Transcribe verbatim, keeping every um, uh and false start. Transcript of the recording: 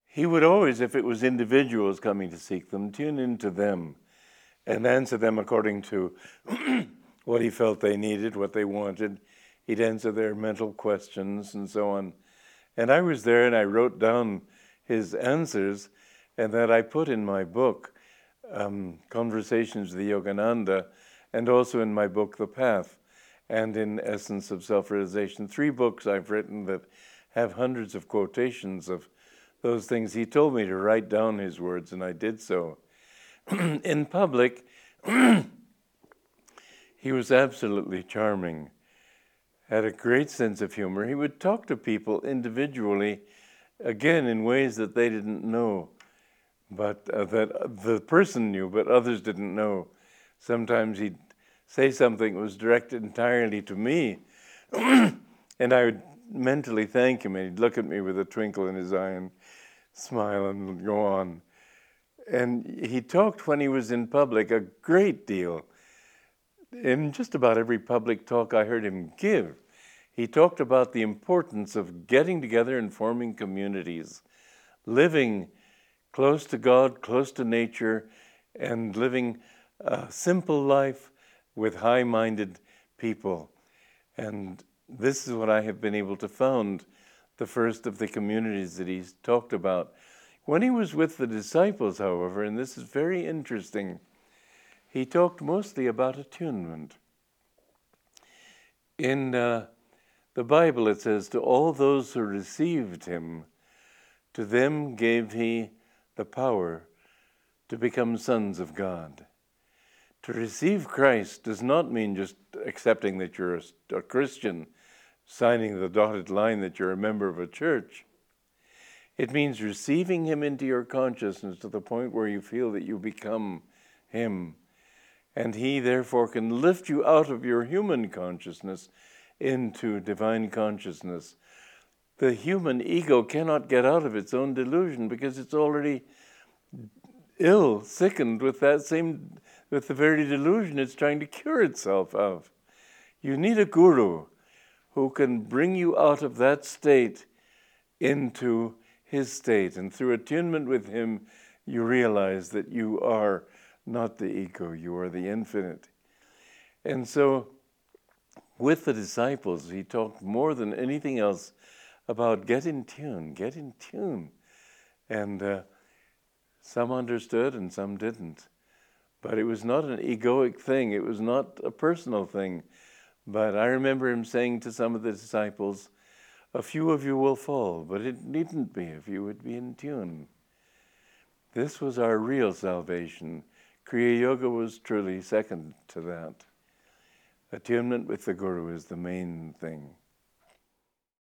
he would always, if it was individuals coming to seek them, tune into them and answer them according to what he felt they needed, what they wanted. He'd answer their mental questions and so on. And I was there and I wrote down his answers, and that I put in my book, um, Conversations with Yogananda, and also in my book, The Path, and in Essence of Self-Realization. Three books I've written that have hundreds of quotations of those things. He told me to write down his words, and I did so. In public, he was absolutely charming, had a great sense of humor. He would talk to people individually, again, in ways that they didn't know, but uh, that the person knew, but others didn't know. Sometimes he'd say something that was directed entirely to me, and I would mentally thank him, and he'd look at me with a twinkle in his eye and smile and go on. And he talked when he was in public a great deal. In just about every public talk I heard him give, he talked about the importance of getting together and forming communities, living close to God, close to nature, and living a simple life with high-minded people. And this is what I have been able to found, the first of the communities that he's talked about. When he was with the disciples, however, and this is very interesting, he talked mostly about attunement. In uh, the Bible it says, to all those who received him, to them gave he the power to become sons of God. To receive Christ does not mean just accepting that you're a, a Christian, signing the dotted line that you're a member of a church. It means receiving him into your consciousness to the point where you feel that you become him. And he, therefore, can lift you out of your human consciousness into divine consciousness. The human ego cannot get out of its own delusion because it's already ill, sickened with that same, with the very delusion it's trying to cure itself of. You need a guru who can bring you out of that state into his state. And through attunement with him, you realize that you are not the ego, you are the infinite. And so with the disciples, he talked more than anything else about get in tune, get in tune. And uh, some understood and some didn't. But it was not an egoic thing. It was not a personal thing. But I remember him saying to some of the disciples, a few of you will fall, but it needn't be if you would be in tune. This was our real salvation. Kriya Yoga was truly second to that. Attunement with the Guru is the main thing.